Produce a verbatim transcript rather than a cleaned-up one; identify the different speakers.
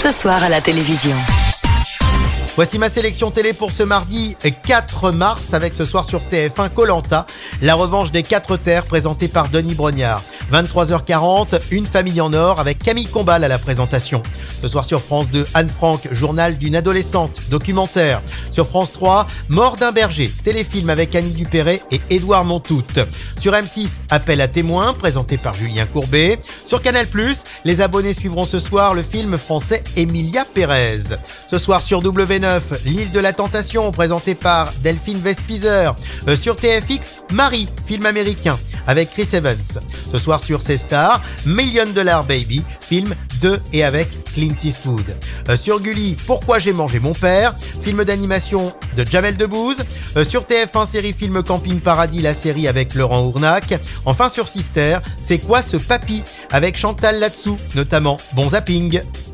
Speaker 1: ce soir à la télévision.
Speaker 2: Voici ma sélection télé pour ce mardi quatre mars avec ce soir sur T F un Koh Lanta, la revanche des quatre terres présentée par Denis Brognard. vingt-trois heures quarante, Une famille en or avec Camille Combal à la présentation. Ce soir sur France deux, Anne Frank, journal d'une adolescente, documentaire. Sur France trois, Mort d'un berger, téléfilm avec Annie Dupéré et Édouard Montout. Sur M six, Appel à témoins, présenté par Julien Courbet. Sur Canal plus, les abonnés suivront ce soir le film français Emilia Pérez. Ce soir sur W neuf, L'île de la tentation, présenté par Delphine Vespizer. Euh, sur T F X, Marie, film américain avec Chris Evans. Ce soir sur C-Star, Million Dollar Baby, film de et avec Clint Eastwood. Euh, sur Gulli, Pourquoi j'ai mangé mon père, film d'animation de Jamel Debbouze. Euh, sur T F un, série film Camping Paradis, la série avec Laurent Ournac. Enfin sur Sister, C'est quoi ce papy avec Chantal Latsou notamment. Bon zapping.